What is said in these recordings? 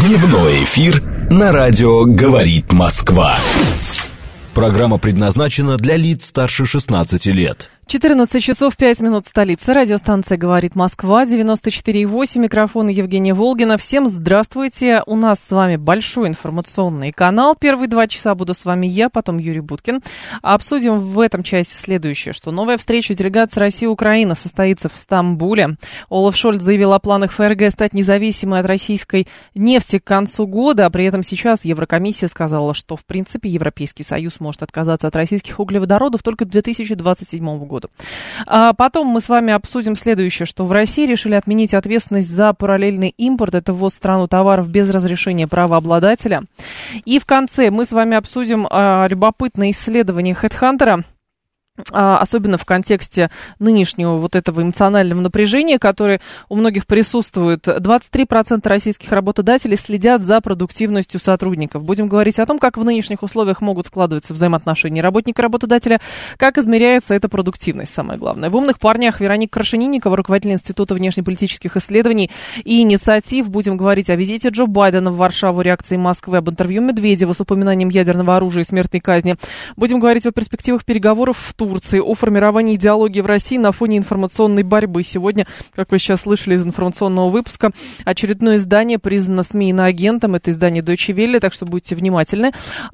Дневной эфир на радио «Говорит Москва». Программа предназначена для лиц старше 16 лет. 14 часов 5 минут в столице. Радиостанция «Говорит Москва», 94,8. Микрофон Евгения Волгина. Всем здравствуйте. У нас с вами большой информационный канал. Первые 2 часа буду с вами я, потом Юрий Буткин. Обсудим в этом часе следующее, что новая встреча делегации России и Украины состоится в Стамбуле. Олаф Шольц заявил о планах ФРГ стать независимой от российской нефти к концу года. А при этом сейчас Еврокомиссия сказала, что в принципе Европейский Союз может отказаться от российских углеводородов только к 2027 году. А потом мы с вами обсудим следующее, что в России решили отменить ответственность за параллельный импорт, это ввоз в страну товаров без разрешения правообладателя. И в конце мы с вами обсудим любопытное исследование HeadHunter, особенно в контексте нынешнего вот этого эмоционального напряжения, которое у многих присутствует. 23% российских работодателей следят за продуктивностью сотрудников. Будем говорить о том, как в нынешних условиях могут складываться взаимоотношения работника и работодателя, как измеряется эта продуктивность, самое главное. В «Умных парнях» Вероника Крашенинникова, руководитель Института внешнеполитических исследований и инициатив. Будем говорить о визите Джо Байдена в Варшаву, реакции Москвы, об интервью Медведева с упоминанием ядерного оружия и смертной казни. Будем говорить о перспективах переговоров в Турции, о формировании идеологии в России на фоне информационной борьбы. Сегодня, как вы сейчас слышали из информационного выпуска, очередное издание признано СМИ иноагентом. Это издание Deutsche Welle, так что будьте внимательны.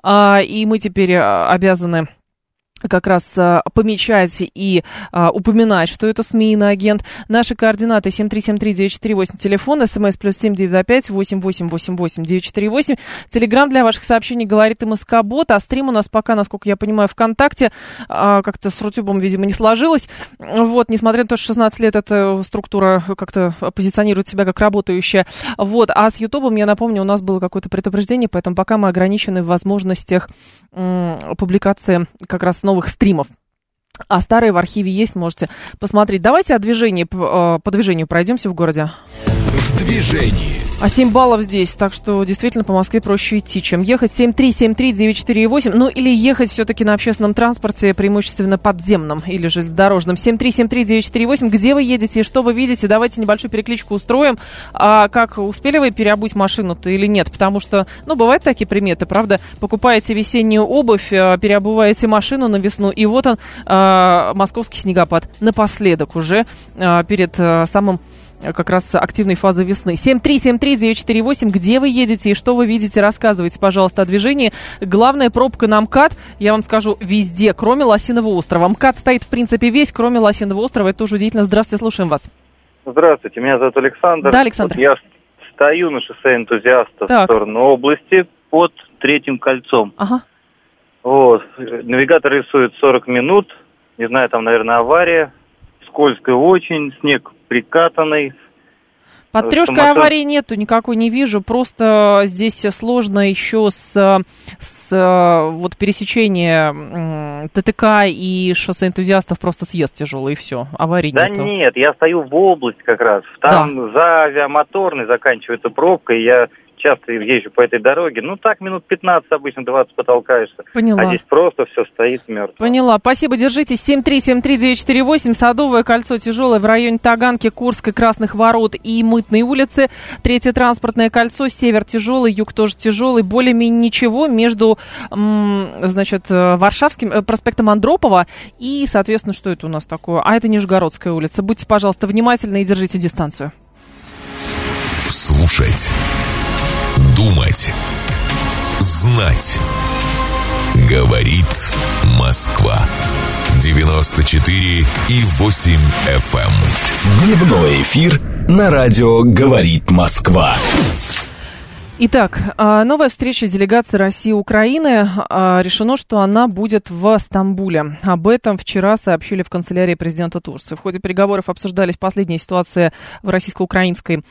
И мы теперь обязаны как раз помечать и упоминать, что это СМИ иноагент. Наши координаты 7373948, телефон, смс +7 925 8888 948. Телеграм для ваших сообщений «Говорит МСК-бот», а стрим у нас пока, насколько я понимаю, ВКонтакте. Как-то с Рутюбом, видимо, не сложилось. Вот, несмотря на то, что 16 лет эта структура как-то позиционирует себя как работающая. Вот, а с Ютубом, я напомню, у нас было какое-то предупреждение, поэтому пока мы ограничены в возможностях публикации как раз новых стримов. А старые в архиве есть, можете посмотреть. Давайте о движении, по движению пройдемся в городе. В движении. А 7 баллов здесь, так что действительно по Москве проще идти, чем ехать. 7373948, ну или ехать все-таки на общественном транспорте, преимущественно подземном или железнодорожном. 7373948, где вы едете и что вы видите? Давайте небольшую перекличку устроим. Как успели вы переобуть машину-то или нет? Потому что, бывают такие приметы, правда? Покупаете весеннюю обувь, переобуваете машину на весну, и вот он, московский снегопад. Напоследок уже, перед самым как раз активной фазы весны. 7373948, где вы едете и что вы видите, рассказывайте, пожалуйста, о движении. Главная пробка на МКАД, я вам скажу, везде, кроме Лосиного острова. МКАД стоит, в принципе, весь, кроме Лосиного острова. Это тоже удивительно. Здравствуйте, слушаем вас. Здравствуйте, меня зовут Александр. Да, Александр. Я стою на шоссе Энтузиастов в сторону области под Третьим кольцом. Ага. Вот. Навигатор рисует 40 минут. Не знаю, там, наверное, авария. Скользко очень, снег прикатанный. Под Трешкой аварии нету, никакой не вижу. Просто здесь сложно еще с вот пересечения ТТК и шоссе Энтузиастов, просто съезд тяжелый, и все. Аварии нету. Да нет, я стою в область как раз. Там за Авиамоторной заканчивается пробка, и я часто езжу по этой дороге. Так минут 15, обычно 20 потолкаешься. Поняла. А здесь просто все стоит мертво. Поняла. Спасибо, держитесь. 7373948, Садовое кольцо тяжелое в районе Таганки, Курской, Красных Ворот и Мытной улицы. Третье транспортное кольцо, север тяжелый, юг тоже тяжелый. Более-менее ничего между, Варшавским, проспектом Андропова и, соответственно, что это у нас такое? А это Нижегородская улица. Будьте, пожалуйста, внимательны и держите дистанцию. Слушать. Думать. Знать. Говорит Москва. 94,8 FM. Дневной эфир на радио «Говорит Москва». Итак, новая встреча делегации России и Украины. Решено, что она будет в Стамбуле. Об этом вчера сообщили в канцелярии президента Турции. В ходе переговоров обсуждались последние ситуации в российско-украинской,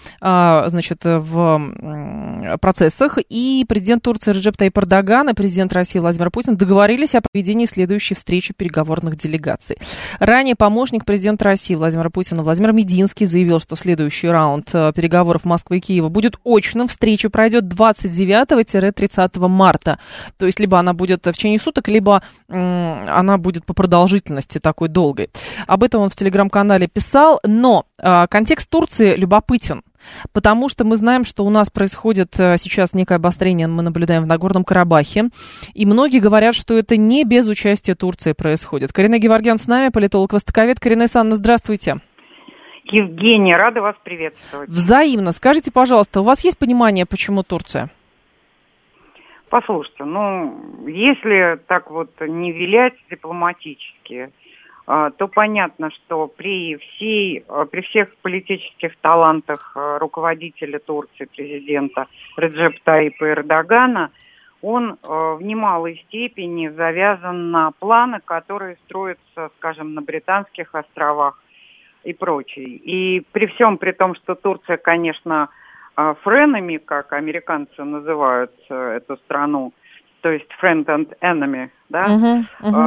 в процессах. И президент Турции Реджеп Тайип Эрдоган и президент России Владимир Путин договорились о проведении следующей встречи переговорных делегаций. Ранее помощник президента России Владимира Путина Владимир Мединский заявил, что следующий раунд переговоров Москвы и Киева будет очным. Встреча пройдет 29-30 марта. То есть либо она будет в течение суток, либо она будет по продолжительности такой долгой. Об этом он в телеграм-канале писал, но контекст Турции любопытен. Потому что мы знаем, что у нас происходит сейчас некое обострение, мы наблюдаем в Нагорном Карабахе, и многие говорят, что это не без участия Турции происходит. Карина Геворгян с нами, политолог-востоковед. Карина Исановна, здравствуйте. Евгения, рада вас приветствовать. Взаимно. Скажите, пожалуйста, у вас есть понимание, почему Турция? Послушайте, если так вот не вилять дипломатически, то понятно, что при всех политических талантах руководителя Турции, президента Реджепа Таипа Эрдогана, он в немалой степени завязан на планы, которые строятся, скажем, на Британских островах и прочее. И при всем при том, что Турция, конечно, френами, как американцы называют эту страну, то есть friend and enemy, да,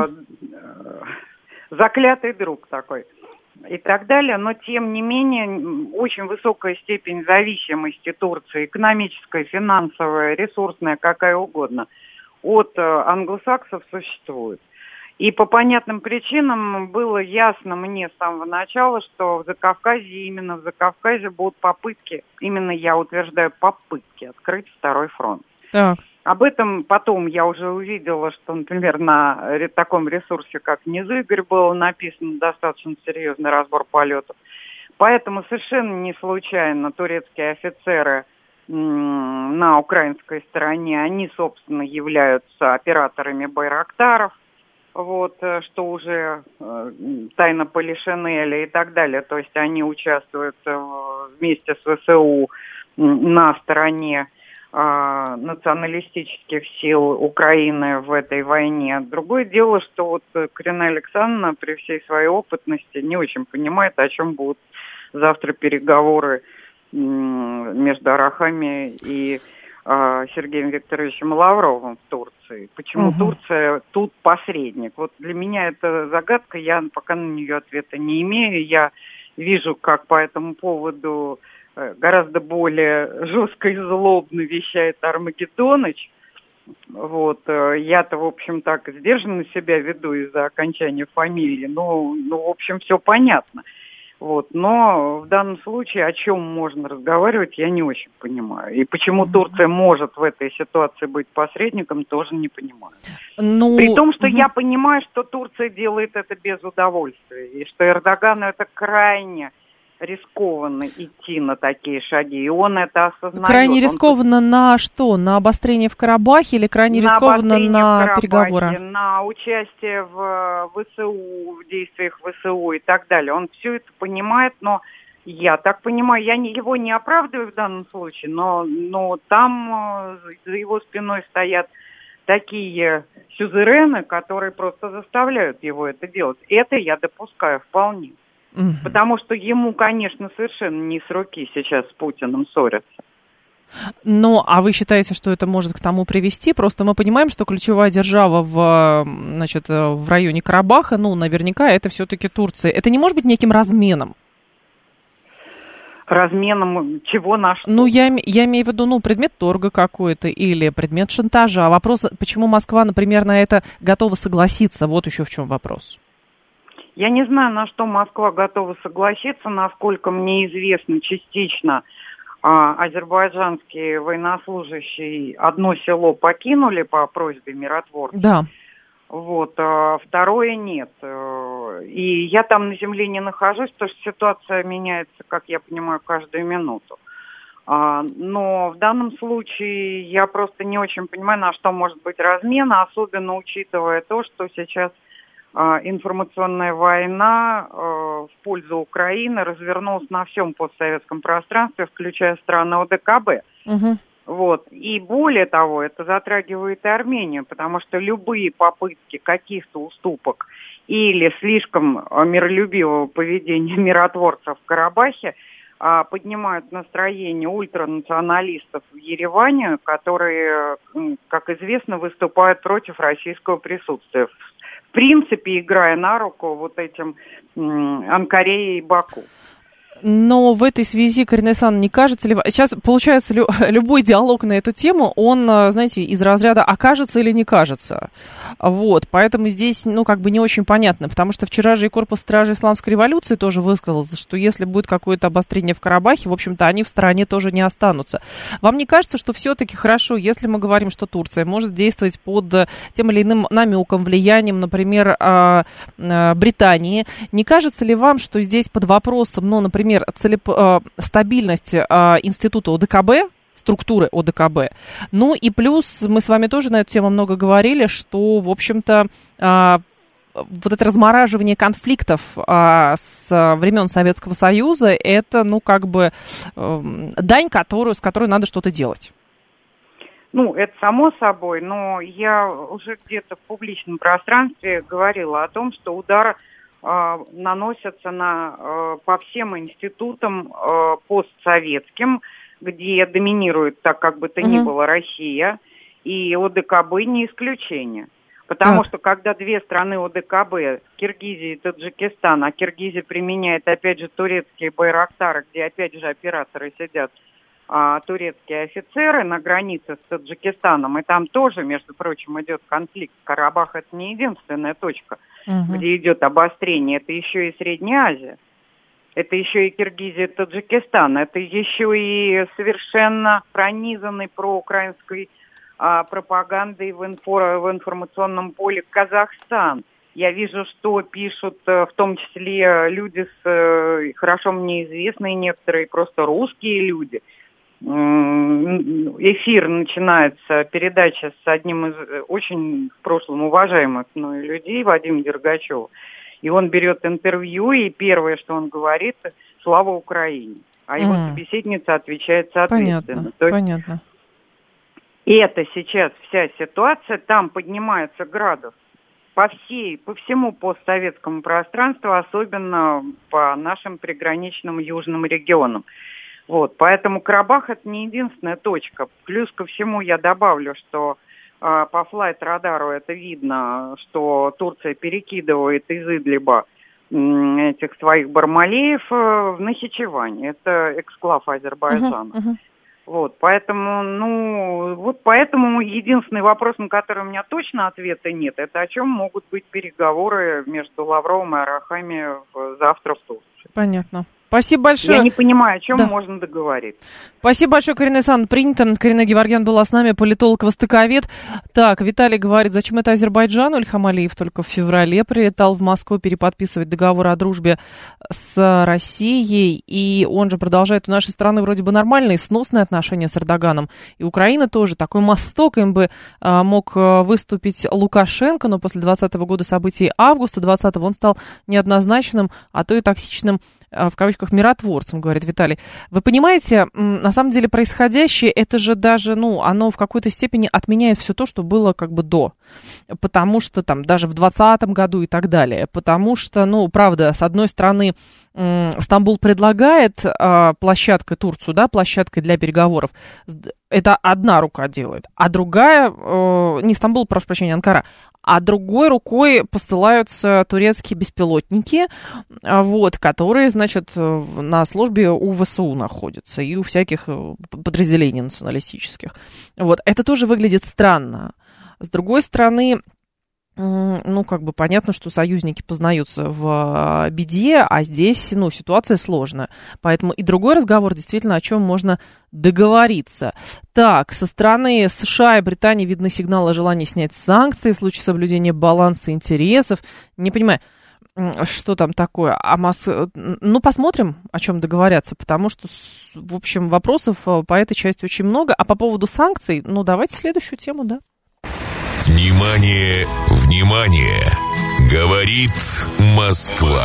заклятый друг такой и так далее, но тем не менее очень высокая степень зависимости Турции, экономическая, финансовая, ресурсная, какая угодно, от англосаксов существует. И по понятным причинам было ясно мне с самого начала, что именно в Закавказье будут попытки, именно я утверждаю, попытки открыть второй фронт. Так. Об этом потом я уже увидела, что, например, на таком ресурсе, как «Незыгорь», был написан достаточно серьезный разбор полетов. Поэтому совершенно не случайно турецкие офицеры на украинской стороне, они, собственно, являются операторами «Байрактаров», что уже тайна Полишинеля и так далее. То есть они участвуют вместе с ВСУ на стороне националистических сил Украины в этой войне. Другое дело, что Карина Александровна при всей своей опытности не очень понимает, о чем будут завтра переговоры между Арахами и Сергеем Викторовичем Лавровым в Турции. Почему Турция тут посредник? Для меня это загадка, я пока на нее ответа не имею. Я вижу, как по этому поводу гораздо более жестко и злобно вещает Армагеддоныч. Я-то, в общем, так сдержанно себя веду из-за окончания фамилии. В общем, все понятно. Но в данном случае о чем можно разговаривать, я не очень понимаю. И почему Турция может в этой ситуации быть посредником, тоже не понимаю. При том, что я понимаю, что Турция делает это без удовольствия. И что Эрдогану это крайне рискованно идти на такие шаги, и он это осознает. Крайне рискованно на что? На обострение в Карабахе или крайне рискованно на переговоры? На участие в ВСУ, в действиях ВСУ и так далее. Он все это понимает, но я так понимаю, я его не оправдываю в данном случае, но там за его спиной стоят такие сюзерены, которые просто заставляют его это делать. Это я допускаю вполне. Потому что ему, конечно, совершенно не с руки сейчас с Путиным ссориться. А вы считаете, что это может к тому привести? Просто мы понимаем, что ключевая держава в районе Карабаха, наверняка это все-таки Турция. Это не может быть неким разменом? Разменом чего на что? Я имею в виду, предмет торга какой-то или предмет шантажа. Вопрос, почему Москва, например, на это готова согласиться? Вот еще в чем вопрос. Я не знаю, на что Москва готова согласиться. Насколько мне известно, частично азербайджанские военнослужащие одно село покинули по просьбе миротворцев. Да. Второе нет. И я там на земле не нахожусь, потому что ситуация меняется, как я понимаю, каждую минуту. Но в данном случае я просто не очень понимаю, на что может быть размен, особенно учитывая то, что сейчас информационная война в пользу Украины развернулась на всем постсоветском пространстве, включая страны ОДКБ. И более того, это затрагивает и Армению, потому что любые попытки каких-то уступок или слишком миролюбивого поведения миротворцев в Карабахе поднимают настроение ультранационалистов в Ереване, которые, как известно, выступают против российского присутствия. В принципе, играя на руку этим Анкаре и Баку. Но в этой связи, Карина Александровна, не кажется ли... Сейчас, получается, любой диалог на эту тему, он, знаете, из разряда «окажется или не кажется». Вот, поэтому здесь, не очень понятно, потому что вчера же и корпус стражи Исламской революции тоже высказался, что если будет какое-то обострение в Карабахе, в общем-то, они в стороне тоже не останутся. Вам не кажется, что все-таки хорошо, если мы говорим, что Турция может действовать под тем или иным намеком, влиянием, например, Британии, не кажется ли вам, что здесь под вопросом, например, стабильность института ОДКБ, структуры ОДКБ. И плюс мы с вами тоже на эту тему много говорили, что, в общем-то, вот это размораживание конфликтов с времен Советского Союза, это, дань, с которой надо что-то делать. Это само собой, но я уже где-то в публичном пространстве говорила о том, что удар наносятся по всем институтам постсоветским, где доминирует, так как бы то ни было, Россия, и ОДКБ не исключение. Потому что когда две страны ОДКБ, Киргизия и Таджикистан, а Киргизия применяет, опять же, турецкие байрактары, где, опять же, операторы сидят, турецкие офицеры на границе с Таджикистаном, и там тоже, между прочим, идет конфликт. Карабах — это не единственная точка, где идет обострение, это еще и Средняя Азия, это еще и Киргизия, Таджикистан, это еще и совершенно пронизанный проукраинской пропагандой в информационном поле Казахстан. Я вижу, что пишут в том числе люди хорошо мне известные, некоторые просто русские люди. Эфир начинается, передача с одним из очень в прошлом уважаемых мной людей, Вадимом Дергачевым. И он берет интервью, и первое, что он говорит, слава Украине. А его собеседница отвечает соответственно. Понятно. И это сейчас вся ситуация, там поднимается градус по всему постсоветскому пространству, особенно по нашим приграничным южным регионам. Поэтому Карабах — это не единственная точка. Плюс ко всему я добавлю, что по флайт-радару это видно, что Турция перекидывает из Идлиба этих своих бармалеев в Нахичевань. Это эксклав Азербайджана. Поэтому единственный вопрос, на который у меня точно ответа нет, это о чем могут быть переговоры между Лавровым и Арахами завтра в Турции. Понятно. Спасибо большое. Я не понимаю, о чем можно договориться. Спасибо большое, Карина Александровна. Принято. Карина Геворгян была с нами, политолог-востоковед. Так, Виталий говорит, зачем это Азербайджану? Ильхам Алиев только в феврале прилетал в Москву переподписывать договор о дружбе с Россией. И он же продолжает: у нашей страны вроде бы нормальные, сносные отношения с Эрдоганом. И Украина тоже. Такой мосток им бы мог выступить Лукашенко, но после 2020 года событий августа 2020 он стал неоднозначным, а то и токсичным, в кавычках, миротворцем, говорит Виталий. Вы понимаете, на самом деле происходящее, это же даже, оно в какой-то степени отменяет все то, что было до. Потому что там даже в 2020 году и так далее. Потому что, правда, с одной стороны, Стамбул предлагает площадкой Турцию, площадкой для переговоров. Это одна рука делает, а другая, не Стамбул, прошу прощения, Анкара, а другой рукой посылаются турецкие беспилотники, которые, на службе у ВСУ находятся и у всяких подразделений националистических. Это тоже выглядит странно. С другой стороны, понятно, что союзники познаются в беде, а здесь, ситуация сложная. Поэтому и другой разговор, действительно, о чем можно договориться. Так, со стороны США и Британии видны сигналы о желании снять санкции в случае соблюдения баланса интересов. Не понимаю, что там такое. Посмотрим, о чем договорятся, потому что, в общем, вопросов по этой части очень много. А по поводу санкций, давайте следующую тему, да? Внимание, внимание! Говорит Москва.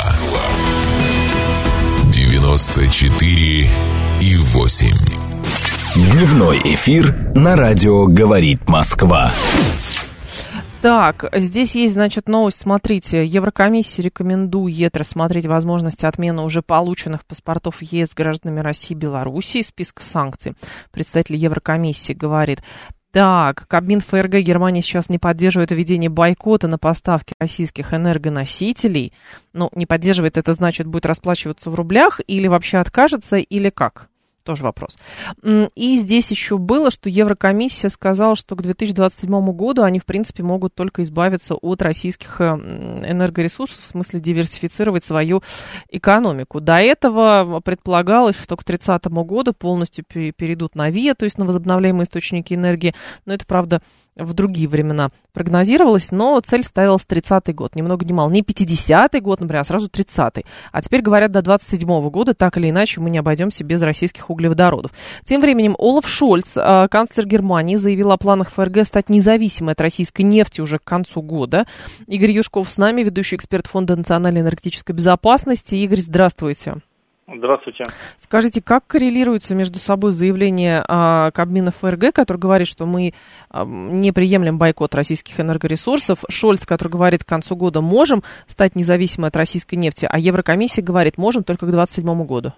94,8. Дневной эфир на радио «Говорит Москва». Так, здесь есть, новость. Смотрите, Еврокомиссия рекомендует рассмотреть возможность отмены уже полученных паспортов ЕС гражданами России и Белоруссии из списка санкций. Представитель Еврокомиссии говорит. Так, Кабмин ФРГ Германии сейчас не поддерживает введение бойкота на поставки российских энергоносителей. Ну, не поддерживает, это значит, будет расплачиваться в рублях или вообще откажется, или как? Тоже вопрос. И здесь еще было, что Еврокомиссия сказала, что к 2027 году они, в принципе, могут только избавиться от российских энергоресурсов, в смысле диверсифицировать свою экономику. До этого предполагалось, что к 2030 году полностью перейдут на ВИА, то есть на возобновляемые источники энергии. Но это, правда, в другие времена прогнозировалось, но цель ставилась 30-й год. Ни много ни мало. Не 50-й год, например, а сразу 30-й. А теперь говорят, до 27-го года так или иначе мы не обойдемся без российских углеводородов. Тем временем Олаф Шольц, канцлер Германии, заявил о планах ФРГ стать независимой от российской нефти уже к концу года. Игорь Юшков с нами, ведущий эксперт Фонда национальной энергетической безопасности. Игорь, здравствуйте. Здравствуйте. Скажите, как коррелируется между собой заявление Кабмина ФРГ, который говорит, что мы не приемлем бойкот российских энергоресурсов, Шольц, который говорит, к концу года можем стать независимой от российской нефти, а Еврокомиссия говорит, можем только к 2027 году?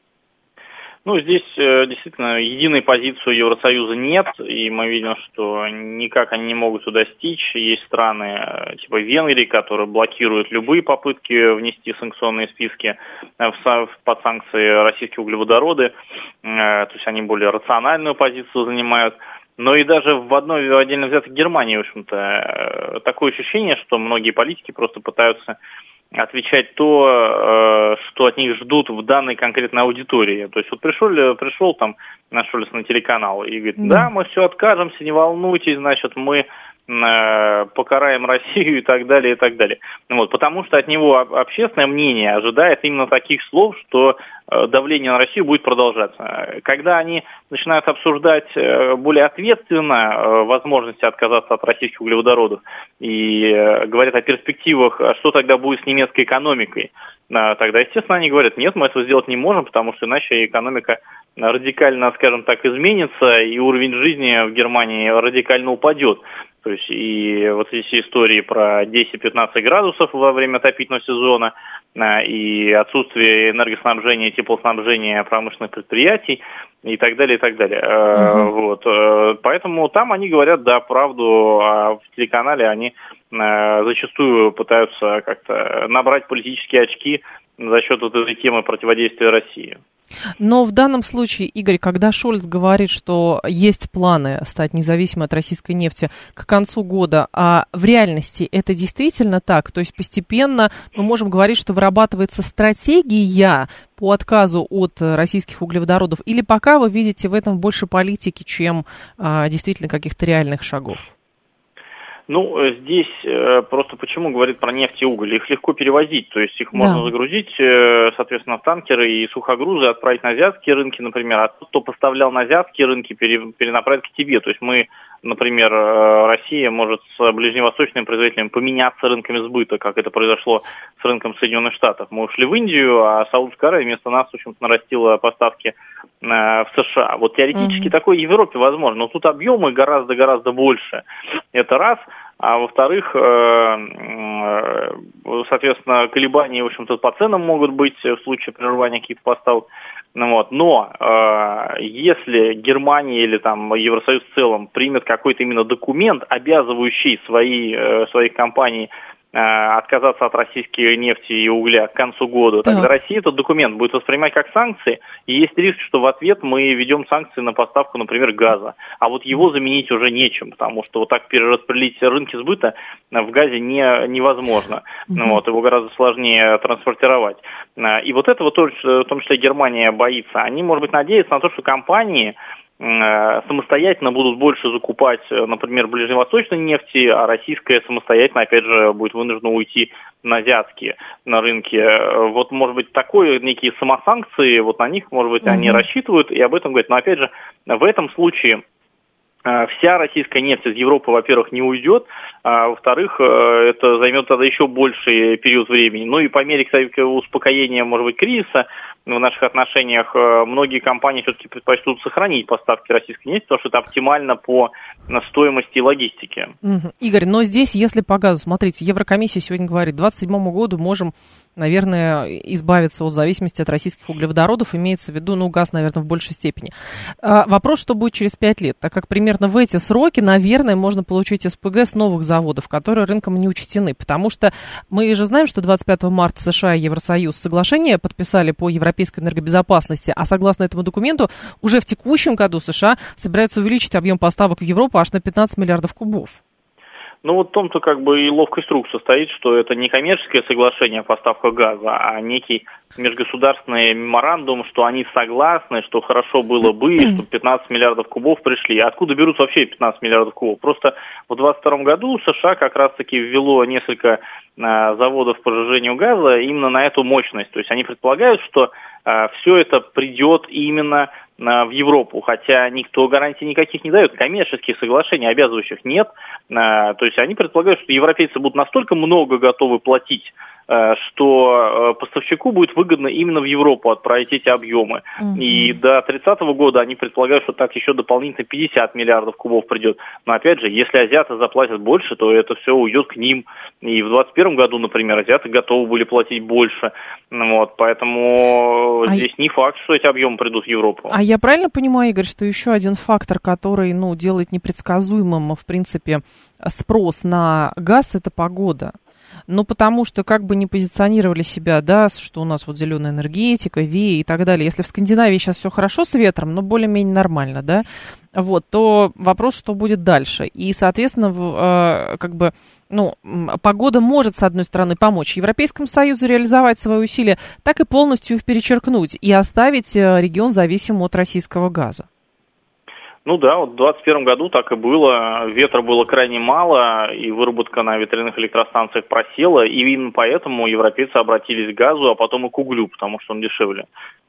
Ну, здесь действительно единой позиции у Евросоюза нет, и мы видим, что никак они не могут туда достичь. Есть страны типа Венгрии, которые блокируют любые попытки внести санкционные списки под санкции российские углеводороды, то есть они более рациональную позицию занимают. Но и даже в одной отдельно взятой Германии, в общем-то, такое ощущение, что многие политики просто пытаются отвечать то, что от них ждут в данной конкретной аудитории. То есть вот пришел там наш Шольц на телеканал и говорит, да, мы все откажемся, не волнуйтесь, значит, мы покараем Россию и так далее, и так далее. Вот, потому что от него общественное мнение ожидает именно таких слов, что давление на Россию будет продолжаться. Когда они начинают обсуждать более ответственно возможности отказаться от российских углеводородов и говорят о перспективах, что тогда будет с немецкой экономикой, тогда, естественно, они говорят, нет, мы этого сделать не можем, потому что иначе экономика радикально, скажем так, изменится, и уровень жизни в Германии радикально упадет. То есть и вот эти истории про 10-15 градусов во время отопительного сезона и отсутствие энергоснабжения, теплоснабжения промышленных предприятий и так далее, и так далее. Вот. Поэтому там они говорят, да, правду, а в телеканале они зачастую пытаются как-то набрать политические очки за счет вот этой темы противодействия России. Но в данном случае, Игорь, когда Шольц говорит, что есть планы стать независимой от российской нефти к концу года, а в реальности это действительно так? То есть постепенно мы можем говорить, что вырабатывается стратегия по отказу от российских углеводородов, или пока вы видите в этом больше политики, чем действительно каких-то реальных шагов? Ну, здесь просто почему говорит про нефть и уголь? Их легко перевозить, то есть их можно загрузить, соответственно, в танкеры и сухогрузы, отправить на азиатские рынки, например, а тот, кто поставлял на азиатские рынки, перенаправить к тебе. То есть мы, например, Россия может с ближневосточными производителями поменяться рынками сбыта, как это произошло с рынком Соединенных Штатов. Мы ушли в Индию, а Саудовская Аравия вместо нас, в общем-то, нарастила поставки в США. Вот теоретически такое в Европе возможно, но тут объемы гораздо-гораздо больше. Это раз. А во-вторых, соответственно, колебания, в общем-то, по ценам могут быть в случае прерывания каких-то поставок. Вот. Но если Германия или там Евросоюз в целом примет какой-то именно документ, обязывающий своих компаний отказаться от российской нефти и угля к концу года, тогда Россия этот документ будет воспринимать как санкции, и есть риск, что в ответ мы введем санкции на поставку, например, газа. А вот его заменить уже нечем, потому что вот так перераспределить рынки сбыта в газе невозможно. Вот, его гораздо сложнее транспортировать. И вот этого тоже, в том числе Германия боится. Они, может быть, надеются на то, что компании самостоятельно будут больше закупать, например, ближневосточной нефти, а российская самостоятельно, опять же, будет вынуждена уйти на азиатские на рынки. Вот, может быть, такое, некие самосанкции, вот на них, может быть, они рассчитывают и об этом говорят. Но, опять же, в этом случае вся российская нефть из Европы, во-первых, не уйдет, а во-вторых, это займет тогда еще больший период времени. Ну и по мере, кстати, успокоения, может быть, кризиса в наших отношениях, многие компании все-таки предпочтут сохранить поставки российской нефти, потому что это оптимально по стоимости и логистики. Игорь, но здесь, если по газу, смотрите, Еврокомиссия сегодня говорит, к 2027 году можем, наверное, избавиться от зависимости от российских углеводородов, имеется в виду, газ, наверное, в большей степени. Вопрос, что будет через 5 лет, так как примерно в эти сроки, наверное, можно получить СПГ с новых заводов, которые рынком не учтены, потому что мы же знаем, что 25 марта США и Евросоюз соглашение подписали по европейской энергобезопасности, а согласно этому документу уже в текущем году США собираются увеличить объем поставок в Европу аж на 15 миллиардов кубов. Ну, вот в том-то и ловкость рук состоит, что это не коммерческое соглашение о поставках газа, а некий межгосударственный меморандум, что они согласны, что хорошо было бы, чтобы 15 миллиардов кубов пришли. Откуда берутся вообще 15 миллиардов кубов? Просто в 2022 году США как раз-таки ввело несколько заводов по сжижению газа именно на эту мощность. То есть они предполагают, что все это придет именно в Европу, хотя никто гарантий никаких не дает, коммерческих соглашений обязывающих нет, то есть они предполагают, что европейцы будут настолько много готовы платить, что поставщику будет выгодно именно в Европу отправить эти объемы. И до 30-го года они предполагают, что так еще дополнительно 50 миллиардов кубов придет. Но опять же, если азиаты заплатят больше, то это все уйдет к ним. И в 2021 году, например, азиаты готовы были платить больше. Поэтому здесь не факт, что эти объемы придут в Европу. А я правильно понимаю, Игорь, что еще один фактор, который делает непредсказуемым, в принципе, спрос на газ, это погода? Потому что как бы не позиционировали себя, что у нас зеленая энергетика, ВИА и так далее. Если в Скандинавии сейчас все хорошо с ветром, но более-менее нормально, то вопрос, что будет дальше. И, соответственно, погода может, с одной стороны, помочь Европейскому Союзу реализовать свои усилия, так и полностью их перечеркнуть и оставить регион зависимым от российского газа. В 2021 году так и было. Ветра было крайне мало, и выработка на ветряных электростанциях просела, и именно поэтому европейцы обратились к газу, а потом и к углю, потому что он дешевле.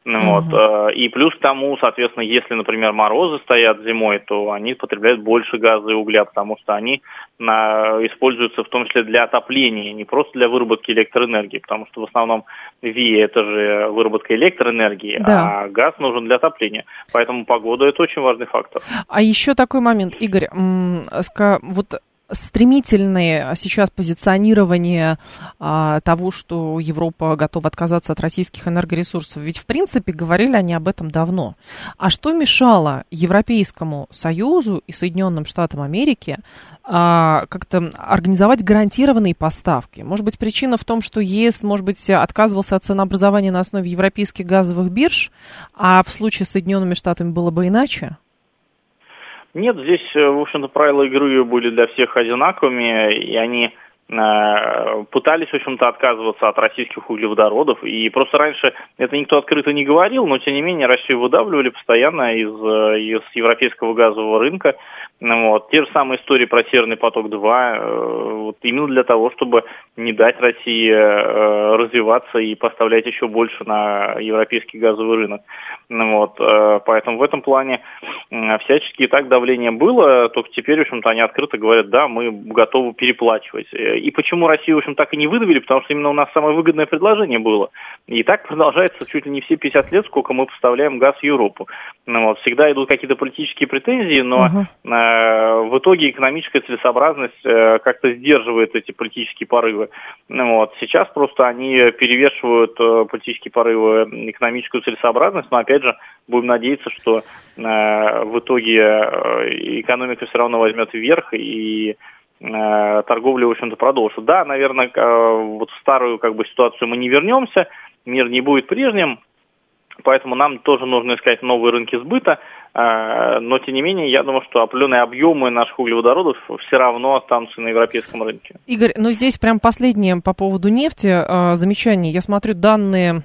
И плюс к тому, соответственно, если, например, морозы стоят зимой, то они потребляют больше газа и угля, потому что они используются в том числе для отопления, не просто для выработки электроэнергии, потому что в основном ВИА это же выработка электроэнергии, а газ нужен для отопления. Поэтому погода – это очень важный фактор. А еще такой момент, Игорь, стремительное сейчас позиционирование того, что Европа готова отказаться от российских энергоресурсов. Ведь, в принципе, говорили они об этом давно. А что мешало Европейскому Союзу и Соединенным Штатам Америки как-то организовать гарантированные поставки? Может быть, причина в том, что ЕС, отказывался от ценообразования на основе европейских газовых бирж, а в случае с Соединенными Штатами было бы иначе? Нет, здесь, в общем-то, правила игры были для всех одинаковыми, и они пытались, в общем-то, отказываться от российских углеводородов, и просто раньше это никто открыто не говорил, но, тем не менее, Россию выдавливали постоянно из европейского газового рынка. Те же самые истории про Северный поток-2, именно для того, чтобы не дать России развиваться и поставлять еще больше на европейский газовый рынок. Поэтому в этом плане всячески и так давление было, только теперь, в общем-то, они открыто говорят, да, мы готовы переплачивать. И почему Россию, в общем, так и не выдавили, потому что именно у нас самое выгодное предложение было. И так продолжается чуть ли не все 50 лет, сколько мы поставляем газ в Европу. Всегда идут какие-то политические претензии, но в итоге экономическая целесообразность как-то сдерживает эти политические порывы. Сейчас просто они перевешивают политические порывы экономическую целесообразность, но опять же будем надеяться, что в итоге экономика все равно возьмет вверх и торговля, в общем-то, продолжится. Да, наверное, в старую ситуацию мы не вернемся, мир не будет прежним, поэтому нам тоже нужно искать новые рынки сбыта, но, тем не менее, я думаю, что определенные объемы наших углеводородов все равно останутся на европейском рынке. Игорь, здесь прям последнее по поводу нефти замечание. Я смотрю данные,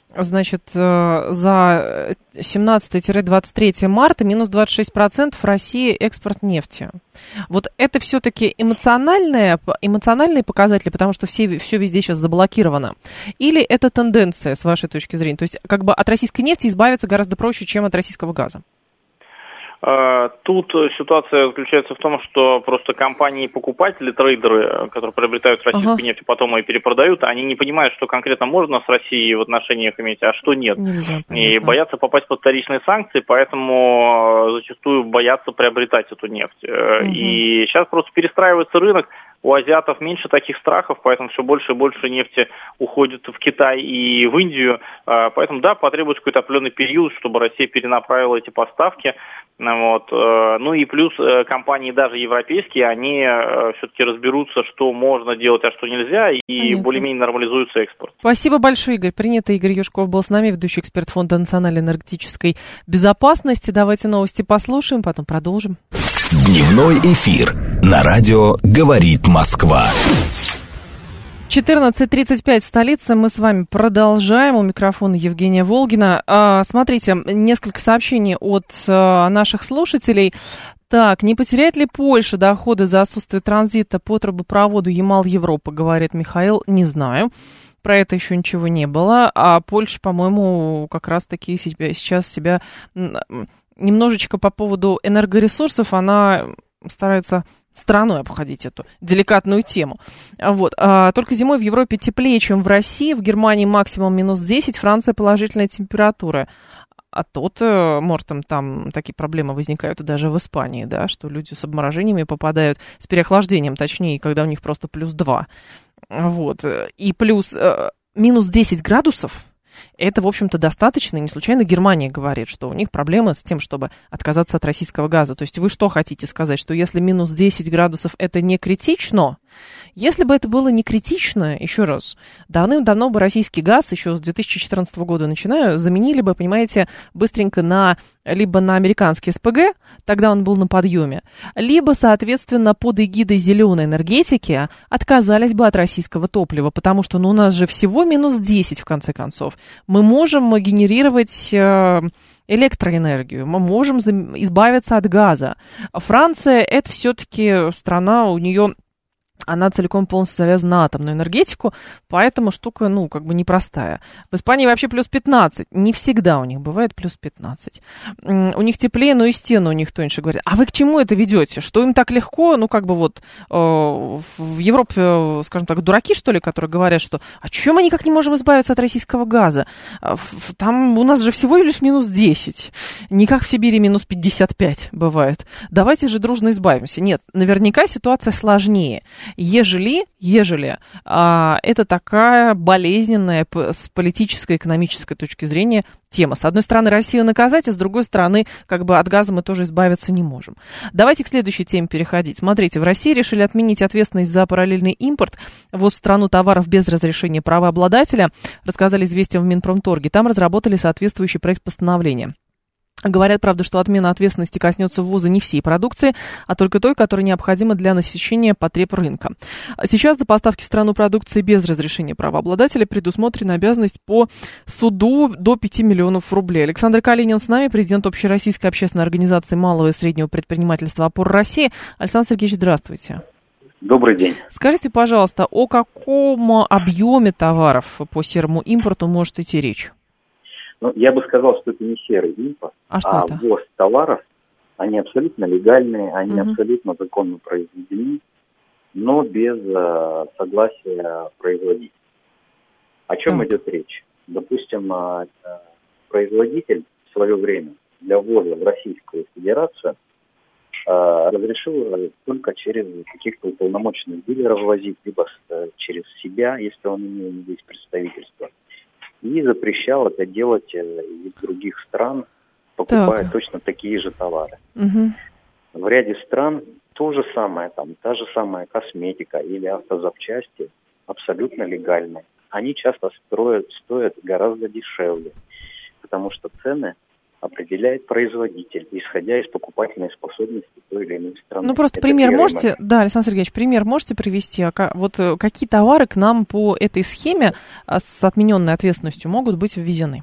за 17-23 марта минус 26% России экспорт нефти. Это все-таки эмоциональные показатели, потому что все везде сейчас заблокировано? Или это тенденция, с вашей точки зрения? То есть, от российской нефти избавиться гораздо проще, чем от российского газа? Тут ситуация заключается в том, что просто компании-покупатели, трейдеры, которые приобретают российскую нефть и потом ее перепродают, они не понимают, что конкретно можно с Россией в отношениях иметь, а что нет. Нельзя, и боятся попасть под вторичные санкции, поэтому зачастую боятся приобретать эту нефть. И сейчас просто перестраивается рынок. У азиатов меньше таких страхов, поэтому все больше и больше нефти уходит в Китай и в Индию. Поэтому, да, потребуется какой-то определенный период, чтобы Россия перенаправила эти поставки. Вот. Ну и плюс компании даже европейские, они все-таки разберутся, что можно делать, а что нельзя, и более-менее нормализуется экспорт. Спасибо большое, Игорь. Принято. Игорь Юшков был с нами, ведущий эксперт Фонда национальной энергетической безопасности. Давайте новости послушаем, потом продолжим. Дневной эфир на радио «Говорит Москва». 14:35 в столице. Мы с вами продолжаем. У микрофона Евгения Волгина. Смотрите, несколько сообщений от наших слушателей. Так, не потеряет ли Польша доходы за отсутствие транзита по трубопроводу Ямал-Европа, говорит Михаил. Не знаю. Про это еще ничего не было. А Польша, по-моему, как раз-таки сейчас себя немножечко по поводу энергоресурсов, она старается стороной обходить эту деликатную тему. Вот. Только зимой в Европе теплее, чем в России. В Германии максимум -10, Франция положительная температура. А тут, может, там такие проблемы возникают даже в Испании, да, что люди с обморожениями попадают, с переохлаждением, точнее, когда у них просто +2. Вот. И плюс -10 градусов. Это, в общем-то, достаточно. Не случайно Германия говорит, что у них проблемы с тем, чтобы отказаться от российского газа. То есть вы что хотите сказать, что если -10 градусов это не критично? Если бы это было не критично, еще раз, давным-давно бы российский газ, еще с 2014 года начиная, заменили бы, понимаете, быстренько либо на американский СПГ, тогда он был на подъеме, либо, соответственно, под эгидой зеленой энергетики отказались бы от российского топлива, потому что у нас же всего -10 в конце концов. Мы можем генерировать электроэнергию, мы можем избавиться от газа. Франция — это все-таки страна, у нее... Она целиком полностью завязана на атомную энергетику, поэтому штука, непростая. В Испании вообще +15. Не всегда у них бывает +15. У них теплее, но и стены у них тоньше, говорят. А вы к чему это ведете? Что им так легко? В Европе, скажем так, дураки, что ли, которые говорят, что а чего мы никак не можем избавиться от российского газа? Там у нас же всего лишь -10. Не как в Сибири -55 бывает. Давайте же дружно избавимся. Нет, наверняка ситуация сложнее. Ежели это такая болезненная с политической, экономической точки зрения тема. С одной стороны, Россию наказать, а с другой стороны, от газа мы тоже избавиться не можем. Давайте к следующей теме переходить. Смотрите, в России решили отменить ответственность за параллельный импорт, ввоз в страну товаров без разрешения правообладателя. Рассказали «Известиям» в Минпромторге. Там разработали соответствующий проект постановления. Говорят, правда, что отмена ответственности коснется ввоза не всей продукции, а только той, которая необходима для насыщения потреб рынка. Сейчас за поставки в страну продукции без разрешения правообладателя предусмотрена обязанность по суду до 5 миллионов рублей. Александр Калинин с нами, президент Общероссийской общественной организации малого и среднего предпринимательства «Опора России». Александр Сергеевич, здравствуйте. Добрый день. Скажите, пожалуйста, о каком объеме товаров по серому импорту может идти речь? Я бы сказал, что это не серый импорт, а ввоз товаров. Они абсолютно легальные, они абсолютно законно произведены, но без согласия производителя. О чем идет речь? Допустим, производитель в свое время для ввоза в Российскую Федерацию разрешил только через каких-то уполномоченных дилеров возить, либо через себя, если он имеет здесь представительство. И запрещал это делать из других стран, покупая точно такие же товары. В ряде стран то же самое, та же самая косметика или автозапчасти абсолютно легальны. Они часто стоят гораздо дешевле, потому что цены определяет производитель, исходя из покупательной способности той или иной страны. Просто пример можете, Александр Сергеевич, пример можете привести? Какие товары к нам по этой схеме с отмененной ответственностью могут быть ввезены?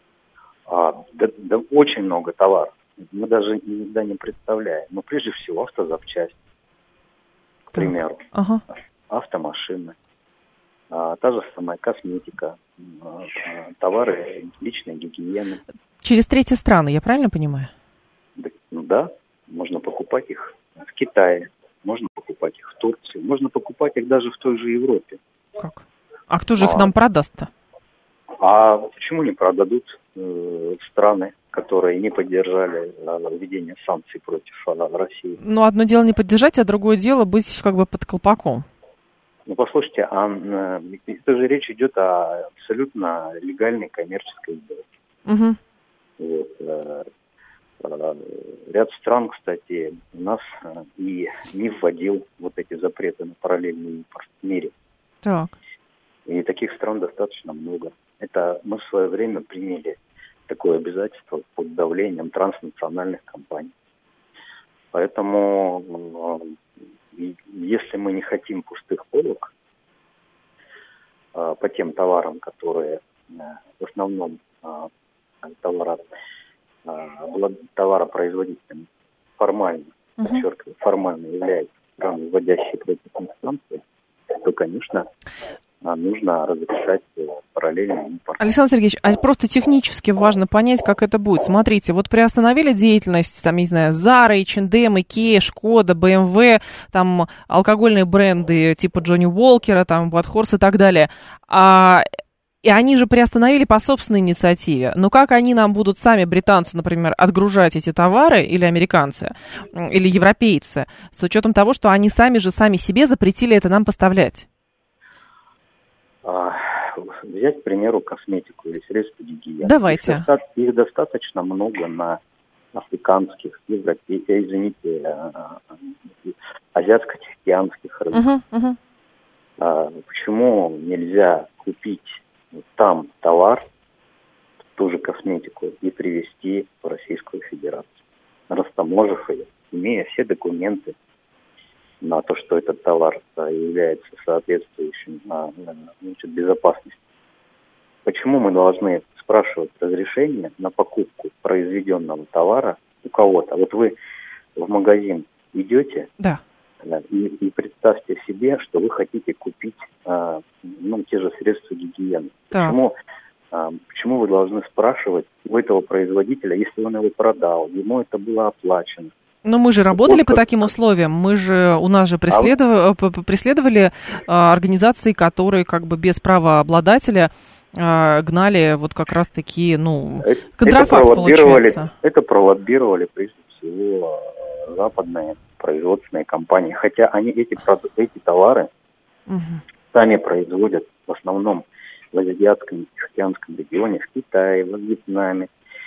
Очень много товаров. Мы даже иногда не представляем. Но прежде всего автозапчасти, к примеру, автомашины, та же самая косметика, товары личной гигиены. Через третьи страны, я правильно понимаю? Ну да, можно покупать их в Китае, можно покупать их в Турции, можно покупать их даже в той же Европе. Как? А кто же их нам продаст-то? А почему не продадут страны, которые не поддержали введение санкций против России? Ну, одно дело не поддержать, а другое дело быть как бы под колпаком. Ну, послушайте, это же речь идет о абсолютно легальной коммерческой сделке. Вот. Ряд стран, кстати, у нас и не вводил вот эти запреты на параллельный импорт в мире. Так. И таких стран достаточно много. Это мы в свое время приняли такое обязательство под давлением транснациональных компаний. Поэтому, если мы не хотим пустых полок по тем товарам, которые в основном товаропроизводителями формально, подчеркиваю, формально являются страны, вводящие против них санкции, то, конечно, нужно разрешать параллельный импорт. Александр Сергеевич, а просто технически важно понять, как это будет. Смотрите, вот приостановили деятельность, там, не знаю, Zara, H&M, Ikea, Шкода, BMW, там, алкогольные бренды типа Джонни Уолкера, там, Black Horse и так далее. И они же приостановили по собственной инициативе. Но как они нам будут сами, британцы, например, отгружать эти товары, или американцы, или европейцы, с учетом того, что они сами себе запретили это нам поставлять? Взять, к примеру, косметику или средства гигиены. Давайте. Их достаточно много на африканских, азиатско-тихоокеанских рынках. Почему нельзя купить там товар, ту же косметику, и привезти в Российскую Федерацию, растаможив ее, имея все документы на то, что этот товар является соответствующим безопасности? Почему мы должны спрашивать разрешение на покупку произведенного товара у кого-то? Вот вы в магазин идете, да, и представьте себе, что вы хотите купить те же средства гигиены. Почему вы должны спрашивать у этого производителя, если он его продал, ему это было оплачено? Но мы же работали по таким условиям. У нас же преследовали организации, которые как бы без права обладателя гнали вот как раз-таки, контрафакт получается. Это пролоббировали прежде всего западные производственные компании. Хотя они эти товары сами производят в основном в азиатском и тихоокеанском регионе, в Китае, во Вьетнаме.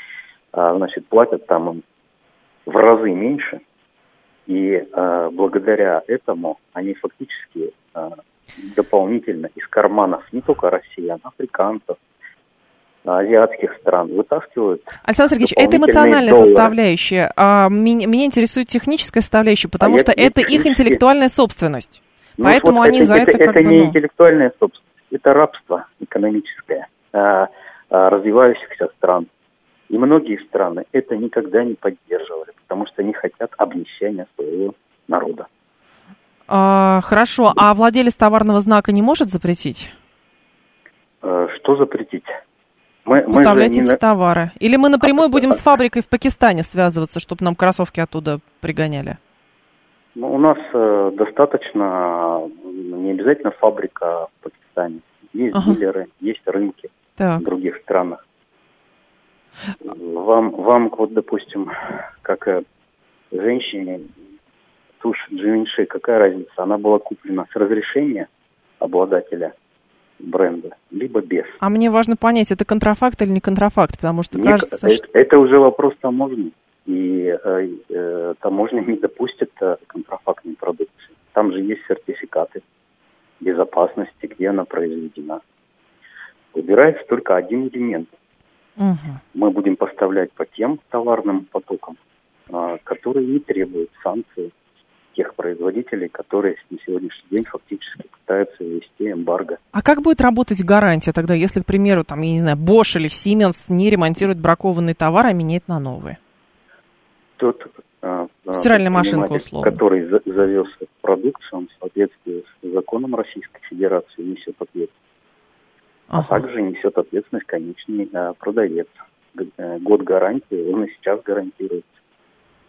Платят там им в разы меньше, и благодаря этому они фактически дополнительно из карманов не только россиян, африканцев, азиатских стран вытаскивают. Александр Сергеевич, это эмоциональная составляющая, а меня интересует техническая составляющая, потому что это их интеллектуальная собственность. Поэтому они за это Это не интеллектуальная собственность, это рабство экономическое развивающихся стран. И многие страны это никогда не поддерживали, потому что не хотят обнищания своего народа. Хорошо, а владелец товарного знака не может запретить? Что запретить? Поставлять эти товары. Или мы напрямую будем с фабрикой в Пакистане связываться, чтобы нам кроссовки оттуда пригоняли? У нас достаточно, не обязательно фабрика в Пакистане. Есть дилеры, есть рынки в других странах. Вам, допустим, как женщине, тушь Givenchy, какая разница? Она была куплена с разрешения обладателя бренда, либо без. А мне важно понять, это контрафакт или не контрафакт, потому что кажется, что... Это уже вопрос таможни, и таможня не допустит контрафактной продукции. Там же есть сертификаты безопасности, где она произведена. Выбирается только один элемент. Мы будем поставлять по тем товарным потокам, которые не требуют санкций тех производителей, которые на сегодняшний день фактически пытаются ввести эмбарго. А как будет работать гарантия тогда, если, к примеру, Bosch или Siemens не ремонтирует бракованный товар, а меняет на новый? Тот стиральная машинка, условно, который завез продукцию, он в соответствии с законом Российской Федерации несет ответственность. А также несет ответственность конечный продавец. Год гарантии, он и сейчас гарантируется.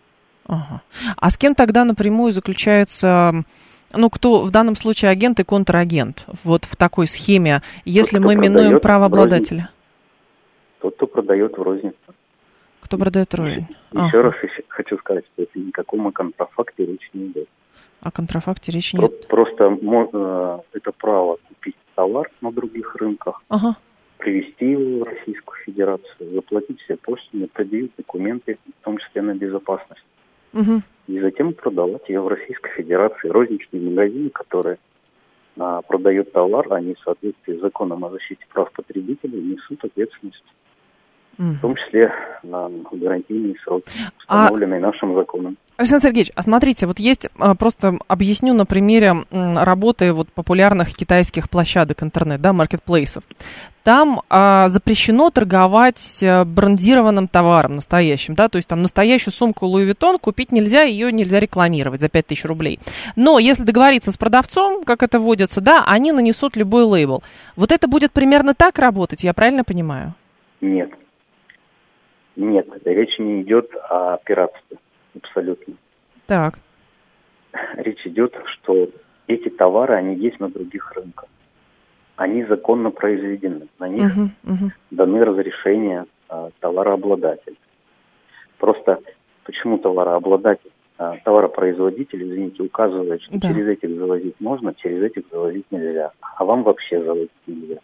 Ага. А с кем тогда напрямую заключается, кто в данном случае агент и контрагент? Вот в такой схеме, если мы минуем правообладателя. Тот, кто продает в розницу. Кто продает рознь. Еще раз хочу сказать, что это ни о каком контрафакте речь не идет. О контрафакте речь нет. Просто это право купить товар на других рынках, привезти его в Российскую Федерацию, заплатить все пошлины, предъявить документы, в том числе на безопасность. И затем продавать ее в Российской Федерации. Розничные магазины, которые продают товар, они в соответствии с законом о защите прав потребителей несут ответственность. В том числе на гарантийные сроки, установленные нашим законом. Александр Сергеевич, смотрите, вот есть, просто объясню на примере работы популярных китайских площадок интернет, маркетплейсов. Там запрещено торговать брендированным товаром настоящим, то есть там настоящую сумку Louis Vuitton купить нельзя, ее нельзя рекламировать за 5000 рублей. Но если договориться с продавцом, как это водится, они нанесут любой лейбл. Вот это будет примерно так работать, я правильно понимаю? Нет, речь не идет о пиратстве, абсолютно. Так. Речь идет, что эти товары, они есть на других рынках. Они законно произведены, на них даны разрешения товарообладателя. Просто почему товарообладатель, товаропроизводитель, указывает, что через этих завозить можно, через этих завозить нельзя, а вам вообще завозить нельзя.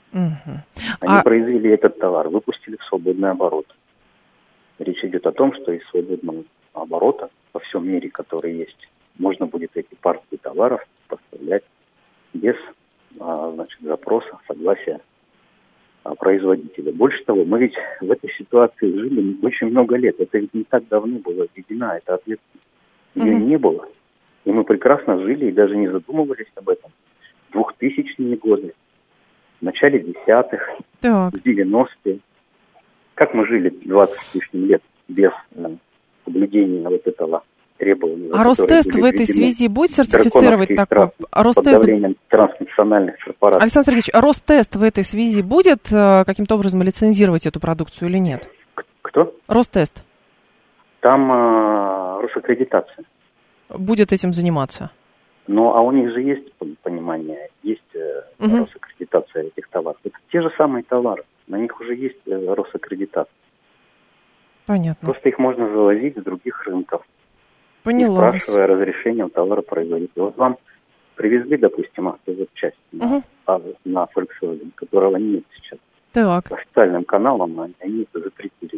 Они произвели этот товар, выпустили в свободный оборот. Речь идет о том, что из свободного оборота во всем мире, который есть, можно будет эти партии товаров поставлять без запроса, согласия производителя. Больше того, мы ведь в этой ситуации жили очень много лет. Это ведь не так давно было введена эта ответственность. Ее не было. И мы прекрасно жили и даже не задумывались об этом. 2000-е годы, в начале 10-х, в 90-е. Как мы жили 20 с лишним лет без соблюдения этого требования? А Ростест в этой связи будет сертифицировать такое? Под давлением транснациональных корпораций. Александр Сергеевич, Ростест в этой связи будет каким-то образом лицензировать эту продукцию или нет? Кто? Ростест. Там Росаккредитация. Будет этим заниматься? А у них же есть понимание, есть Росаккредитация этих товаров. Это те же самые товары. На них уже есть Росаккредитация. Понятно. Просто их можно завозить с других рынков. Поняла. Спрашивая разрешение у товаропроизводителя. Вот вам привезли, допустим, автозапчасть на Volkswagen, которого нет сейчас. Так. По официальным каналам они это запретили.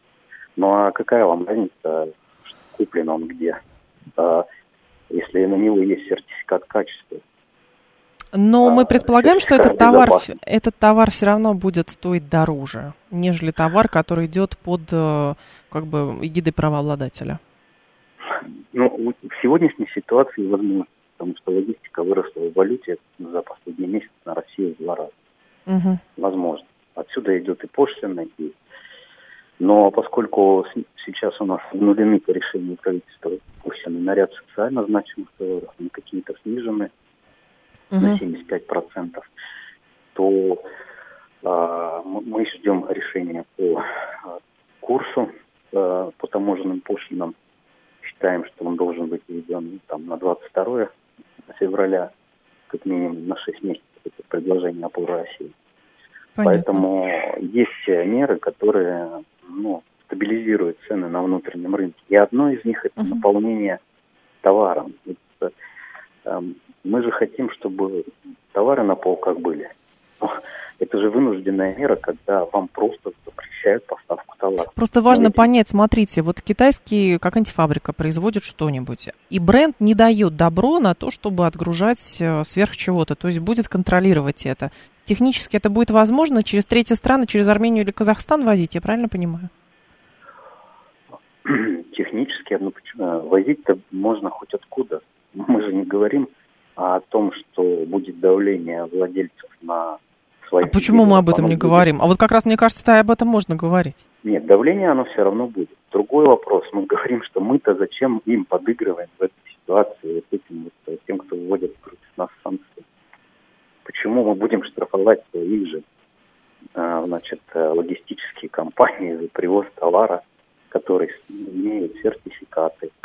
А какая вам разница, куплен он где? Если на него есть сертификат качества. Но мы предполагаем, что этот товар все равно будет стоить дороже, нежели товар, который идет под эгидой правообладателя. В сегодняшней ситуации возможно, потому что логистика выросла в валюте за последний месяц на Россию в 2 раза. Возможно. Отсюда идет и пошлина, но поскольку сейчас у нас обнулены по решению правительства пошлины на ряд социально значимых товаров, они какие-то снижены на 75%, то мы ждем решения по курсу, по таможенным пошлинам. Считаем, что он должен быть введен на 22 февраля, как минимум на 6 месяцев, это предложение опоры России. Понятно. Поэтому есть меры, которые стабилизируют цены на внутреннем рынке. И одно из них – это наполнение товаром. Мы же хотим, чтобы товары на полках были. Это же вынужденная мера, когда вам просто запрещают поставку товара. Просто важно понять, смотрите, вот китайский, как антифабрика, производит что-нибудь, и бренд не дает добро на то, чтобы отгружать сверх чего-то, то есть будет контролировать это. Технически это будет возможно через третьи страны, через Армению или Казахстан возить, я правильно понимаю? Технически, возить-то можно хоть откуда. Мы же не говорим о том, что будет давление владельцев на своих... А почему мы об этом не говорим? А вот как раз, мне кажется, об этом можно говорить. Нет, давление оно все равно будет. Другой вопрос. Мы говорим, что мы-то зачем им подыгрываем в этой ситуации, тем, кто вводит против нас санкции. Почему мы будем штрафовать их же, логистические компании за привоз товара, которые имеют сертификаты,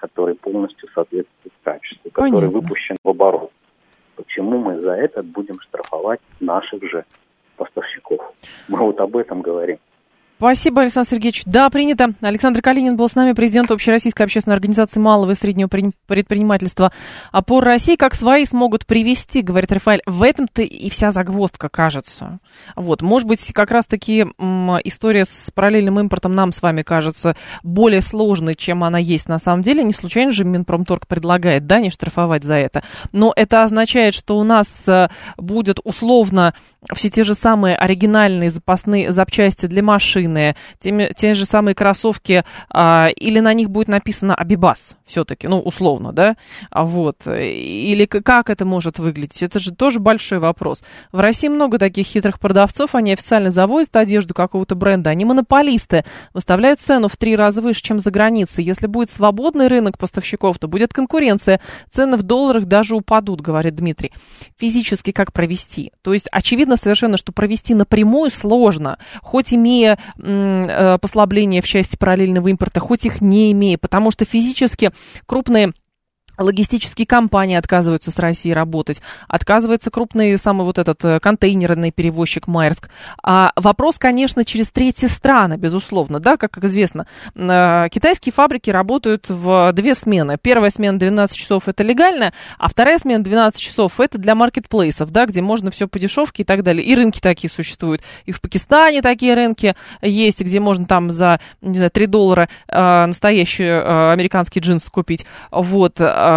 который выпущен в оборот. Почему мы за это будем штрафовать наших же поставщиков? Мы вот об этом говорим. Спасибо, Александр Сергеевич. Да, принято. Александр Калинин был с нами, президент Общероссийской общественной организации малого и среднего предпринимательства «Опора России». Как свои смогут привести, говорит Рафаэль. В этом-то и вся загвоздка, кажется. Вот, может быть, как раз-таки история с параллельным импортом нам с вами кажется более сложной, чем она есть на самом деле. Не случайно же Минпромторг предлагает, да, не штрафовать за это. Но это означает, что у нас будет условно все те же самые оригинальные запасные запчасти для машин, те же самые кроссовки, или на них будет написано «Абибас» все-таки, ну, условно, да, вот, или как это может выглядеть, это же тоже большой вопрос. В России много таких хитрых продавцов, они официально завозят одежду какого-то бренда, они монополисты, выставляют цену в 3 раза выше, чем за границей. Если будет свободный рынок поставщиков, то будет конкуренция, цены в долларах даже упадут, говорит Дмитрий. Физически как провести? То есть очевидно совершенно, что провести напрямую сложно, хоть имея послабления в части параллельного импорта, хоть их не имея, потому что физически крупные логистические компании отказываются с Россией работать, отказывается крупный самый вот этот контейнерный перевозчик Маерск. А вопрос, конечно, через третьи страны, безусловно, да, как известно. Китайские фабрики работают в 2 смены. Первая смена 12 часов это легально, а вторая смена 12 часов это для маркетплейсов, да, где можно все по дешевке и так далее. И рынки такие существуют. И в Пакистане такие рынки есть, где можно там за, не знаю, $3 настоящий американский джинс купить. Вот.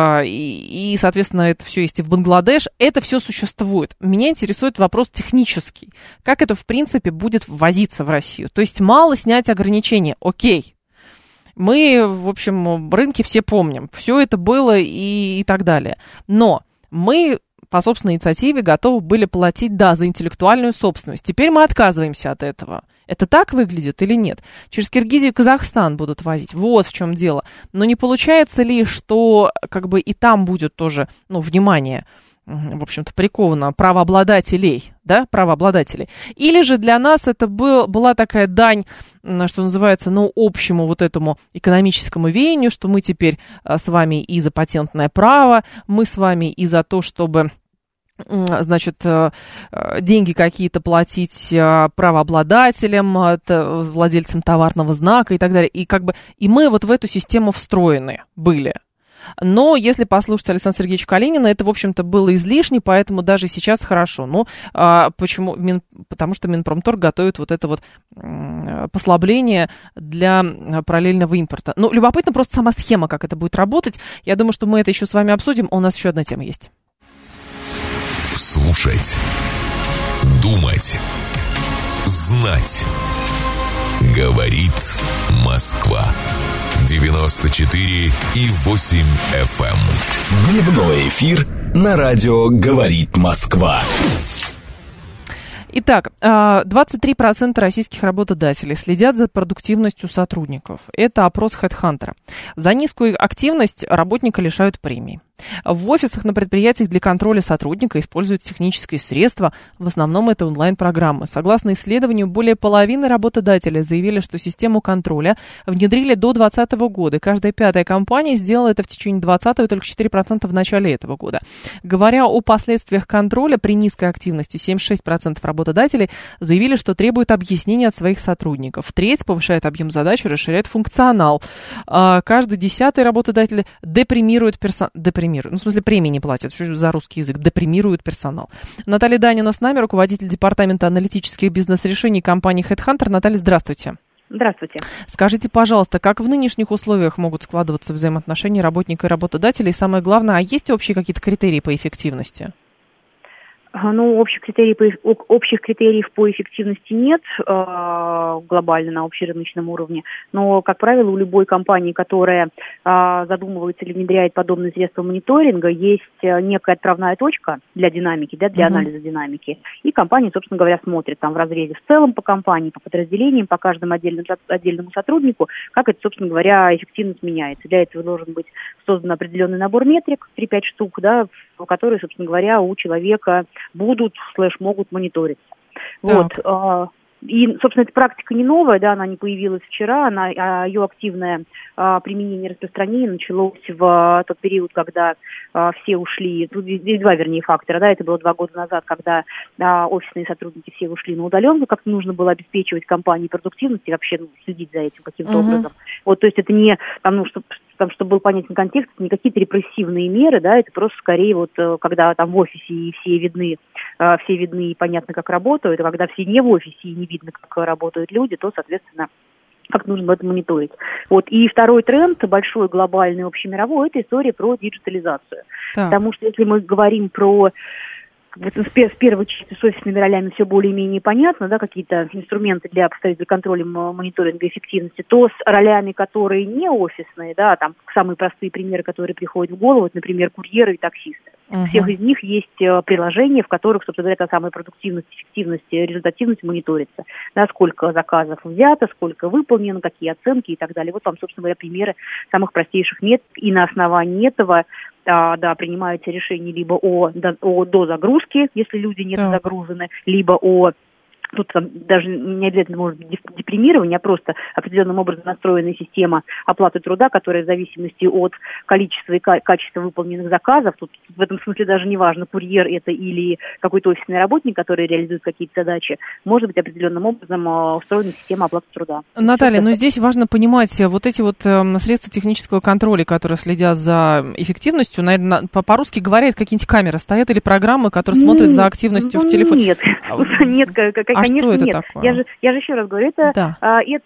И, соответственно, это все есть и в Бангладеш. Это все существует. Меня интересует вопрос технический. Как это, в принципе, будет ввозиться в Россию? То есть мало снять ограничения. Окей. Мы, в общем, рынки все помним. Все это было и так далее. Но мы по собственной инициативе готовы были платить, да, за интеллектуальную собственность. Теперь мы отказываемся от этого. Это так выглядит или нет? Через Киргизию и Казахстан будут возить. Вот в чем дело. Но не получается ли, что как бы и там будет тоже, ну, внимание, в общем-то, приковано правообладателей, да, правообладателей. Или же для нас это была такая дань, что называется, ну, общему вот этому экономическому веянию, что мы теперь с вами и за патентное право, мы с вами и за то, чтобы, значит, деньги какие-то платить правообладателям, владельцам товарного знака и так далее. И как бы и мы вот в эту систему встроены были. Но если послушать Александра Сергеевича Калинина, это, в общем-то, было излишне, поэтому даже сейчас хорошо. Ну, почему? Потому что Минпромторг готовит вот это вот послабление для параллельного импорта. Ну, любопытно просто сама схема, как это будет работать. Я думаю, что мы это еще с вами обсудим. У нас еще одна тема есть. Слушать. Думать. Знать. Говорит Москва. 94,8 FM. Дневной эфир на радио «Говорит Москва». Итак, 23% российских работодателей следят за продуктивностью сотрудников. Это опрос HeadHunter. За низкую активность работника лишают премии. В офисах на предприятиях для контроля сотрудника используют технические средства. В основном это онлайн-программы. Согласно исследованию, более половины работодателей заявили, что систему контроля внедрили до 2020 года. Каждая 5-я компания сделала это в течение 2020-го и только 4% в начале этого года. Говоря о последствиях контроля при низкой активности, 76% работодателей заявили, что требуют объяснения от своих сотрудников. Треть повышает объем задач и расширяет функционал. Каждый 10-й работодатель депримирует персонал. Ну, в смысле, премии не платят. Что за русский язык? Депримирует персонал. Наталья Данина с нами, руководитель департамента аналитических бизнес-решений компании HeadHunter. Наталья, здравствуйте. Здравствуйте. Скажите, пожалуйста, как в нынешних условиях могут складываться взаимоотношения работника и работодателя? И самое главное, а есть общие какие-то критерии по эффективности? Ну, общих критериев по эффективности нет глобально на общерыночном уровне, но, как правило, у любой компании, которая задумывается или внедряет подобные средства мониторинга, есть некая отправная точка для динамики, да, для анализа динамики, и компания, собственно говоря, смотрит там в разрезе в целом по компании, по подразделениям, по каждому отдельному сотруднику, как это, собственно говоря, эффективность меняется. Для этого должен быть создан определенный набор метрик, 3-5 штук, да, которые, собственно говоря, у человека могут мониториться. Так. Вот. И, собственно, эта практика не новая, да, она не появилась вчера, ее активное применение и распространение началось в тот период, когда все ушли, тут два, вернее, фактора, да, это было 2 года назад, когда офисные сотрудники все ушли на удаленку, как-то нужно было обеспечивать компании продуктивность и вообще следить за этим каким-то образом. Вот, то есть это не, чтобы был понятен контекст, не какие-то репрессивные меры, да, это просто скорее вот, когда там в офисе и все видны и понятно, как работают, а когда все не в офисе и не видно, как работают люди, то, соответственно, как нужно это мониторить. Вот. И второй тренд, большой, глобальный, общемировой, это история про диджитализацию. Так. Потому что если мы говорим про с первой части с офисными ролями все более-менее понятно, да, какие-то инструменты для контроля, мониторинга эффективности, то с ролями, которые не офисные, да, там самые простые примеры, которые приходят в голову, это, например, курьеры и таксисты. У всех из них есть приложения, в которых, собственно говоря, та самая продуктивность, эффективность, результативность мониторится. Да, сколько заказов взято, сколько выполнено, какие оценки и так далее. Вот вам, собственно говоря, примеры самых простейших методов. И на основании этого принимаются решения либо о дозагрузке, если люди не загружены, либо о... Тут даже не обязательно может быть депримирование, а просто определенным образом настроенная система оплаты труда, которая в зависимости от количества и качества выполненных заказов, тут в этом смысле даже не важно, курьер это или какой-то офисный работник, который реализует какие-то задачи, может быть определенным образом устроена система оплаты труда. Наталья, но здесь важно понимать вот эти вот средства технического контроля, которые следят за эффективностью, наверное, по-русски говорят, какие-нибудь камеры стоят или программы, которые смотрят за активностью в телефоне? Нет, конечно, что это нет. Такое? Я же еще раз говорю, это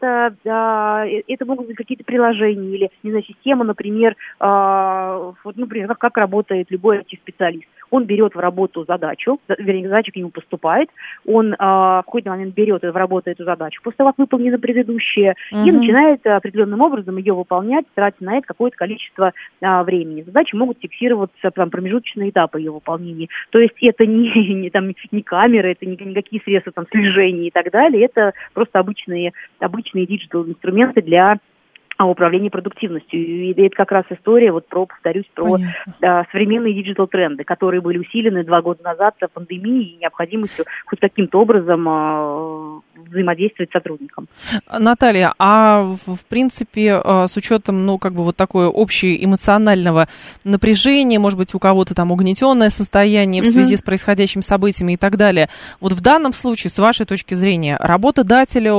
могут быть какие-то приложения или, не знаю, система, например, например, как работает любой IT-специалист. Он берет в работу задачу, вернее, задача к нему поступает, он в какой-то момент берет в работу эту задачу, после того, как выполнена предыдущая, и начинает определенным образом ее выполнять, тратя на это какое-то количество времени. Задачи могут фиксироваться, там, промежуточные этапы ее выполнения. То есть это не камеры, это никакие средства там, слежения и так далее, это просто обычные диджитал-инструменты для управления продуктивностью. И это как раз история, повторюсь, про современные диджитал-тренды, которые были усилены 2 года назад пандемией и необходимостью хоть каким-то образом взаимодействовать с сотрудником. Наталья, в принципе, с учетом, такое общее эмоционального напряжения, может быть, у кого-то там угнетенное состояние в связи с происходящими событиями и так далее, вот в данном случае, с вашей точки зрения, работодатель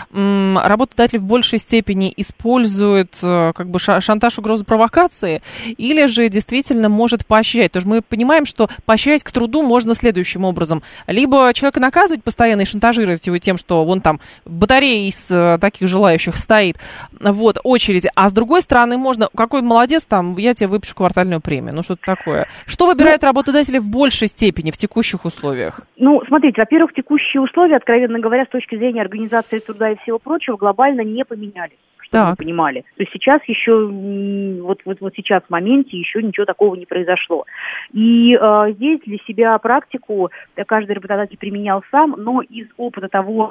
в большей степени использует шантаж, угрозу, провокации, или же действительно может поощрять? Потому что мы понимаем, что поощрять к труду можно следующим образом. Либо человека наказывать постоянно и шантажировать его тем, что вон там батарея из таких желающих стоит, очередь. А с другой стороны, можно, какой молодец, я тебе выпишу квартальную премию, что-то такое. Что выбирают работодатели в большей степени в текущих условиях? Смотрите, во-первых, текущие условия, откровенно говоря, с точки зрения организации труда и всего прочего, глобально не поменялись. Чтобы вы понимали. То есть сейчас еще, сейчас в моменте еще ничего такого не произошло. И здесь для себя практику каждый работодатель применял сам, но из опыта того,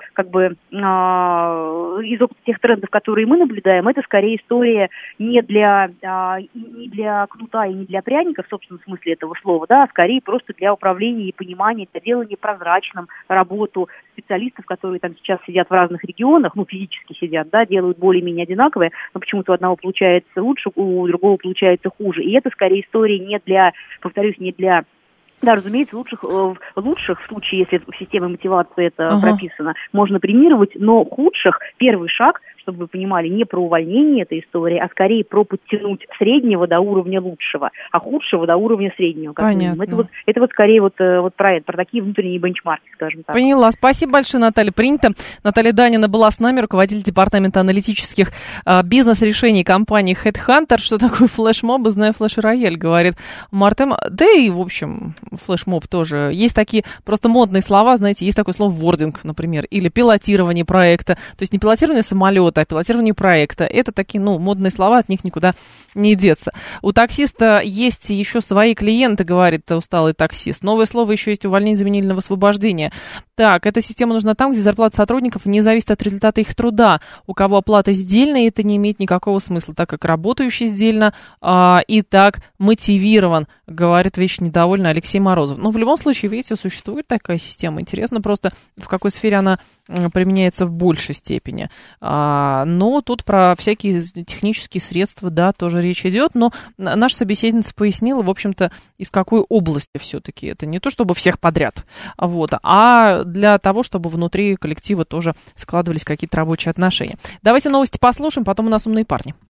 из опыта тех трендов, которые мы наблюдаем, это скорее история не для кнута и не для пряника, в собственном смысле этого слова, а скорее просто для управления и понимания, для делания прозрачным работу специалистов, которые там сейчас сидят в разных регионах, физически сидят, делают более-менее одинаковые, но почему-то у одного получается лучше, у другого получается хуже. И это скорее история не для, разумеется, лучших в случае, если в системе мотивации это прописано, можно премировать, но худших первый шаг, чтобы вы понимали, не про увольнение эта история, а скорее про подтянуть среднего до уровня лучшего, а худшего до уровня среднего. Понятно. Это скорее про такие внутренние бенчмарки, скажем так. Поняла. Спасибо большое, Наталья. Принято. Наталья Данина была с нами, руководитель департамента аналитических бизнес-решений компании HeadHunter. Что такое флешмобы? Знаю флеш-рояль, говорит Мартем. Да и, в общем, флешмоб тоже. Есть такие просто модные слова, знаете, есть такое слово вординг, например, или пилотирование проекта. То есть не пилотирование самолета, а пилотирование проекта. Это такие, модные слова, от них никуда не деться. У таксиста есть еще свои клиенты, говорит усталый таксист. Новое слово еще есть: увольнение, заменили на освобождение. Так, эта система нужна там, где зарплата сотрудников не зависит от результата их труда. У кого оплата сдельная, это не имеет никакого смысла, так как работающий сдельно и так мотивирован, говорит вечно недовольный Алексей Морозов. Но в любом случае, видите, существует такая система. Интересно просто, в какой сфере она применяется в большей степени. Но тут про всякие технические средства, да, тоже речь идет. Но наша собеседница пояснила, в общем-то, из какой области все-таки. Это не то, чтобы всех подряд, вот, а для того, чтобы внутри коллектива тоже складывались какие-то рабочие отношения. Давайте новости послушаем, потом у нас умные парни.